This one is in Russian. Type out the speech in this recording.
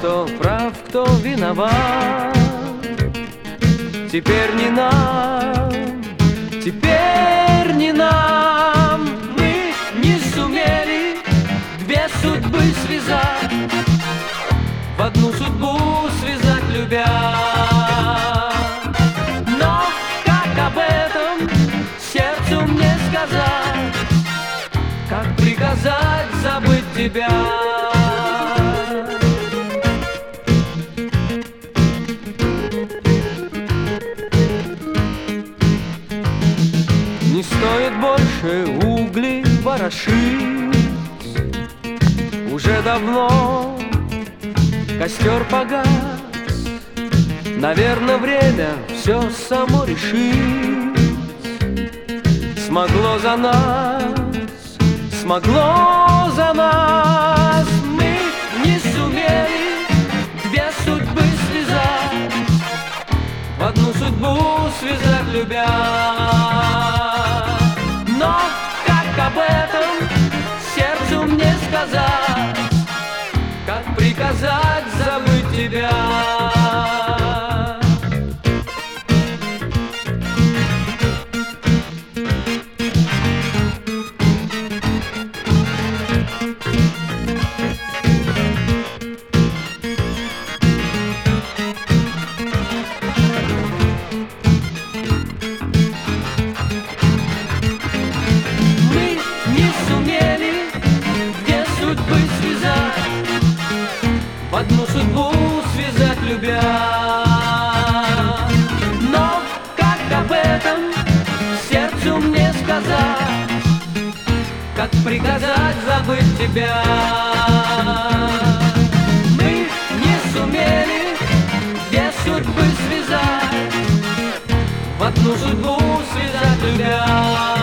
кто прав, кто виноват. Теперь не нам, теперь не нам. Мы не сумели две судьбы связать, в одну судьбу связать любя. Но как об этом сердцу мне сказать, как приказать забыть тебя? Не стоит больше угли ворошить, уже давно костер погас. Наверное, время все само решить. Смогло за нас, смогло за нас. Мы не сумели две судьбы связать, в одну судьбу связать любя. Но как об этом сердцу мне сказать, как приказать забыть тебя? В одну судьбу связать любя. Но как об этом сердцу мне сказать, как приказать забыть тебя? Мы не сумели две судьбы связать, в одну судьбу связать любя.